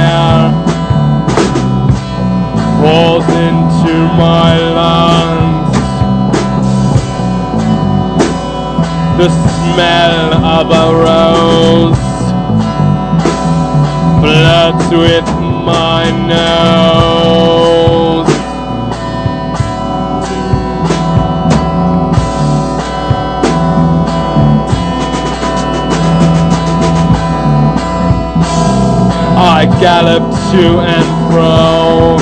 air pours into my lungs. The smell of a rose flirts with my nose. I gallop to and fro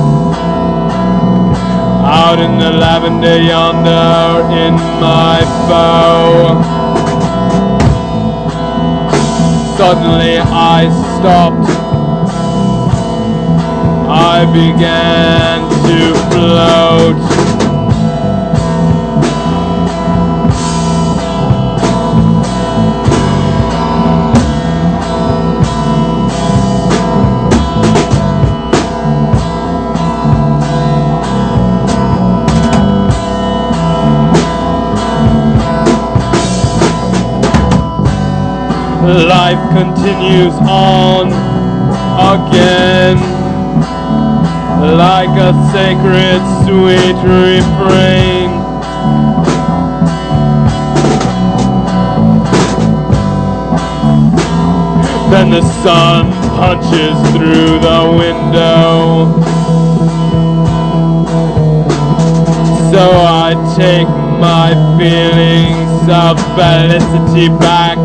out in the lavender yonder in my bow. Suddenly I stopped. I began to float. Life continues on again, like a sacred sweet refrain. Then the sun punches through the window, so I take my feelings of felicity back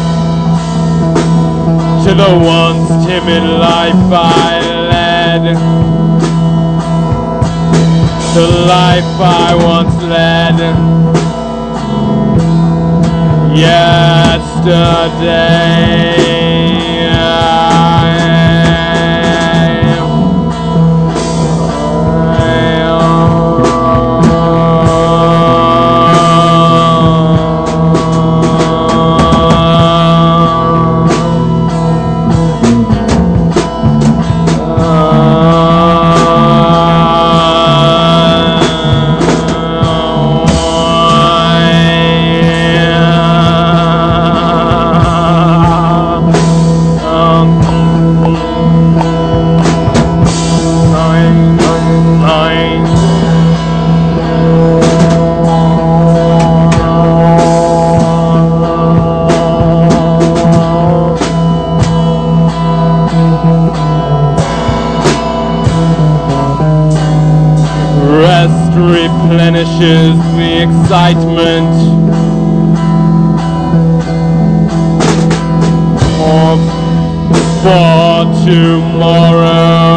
to the once timid life I led. The life I once led yesterday. Rest replenishes the excitement for tomorrow.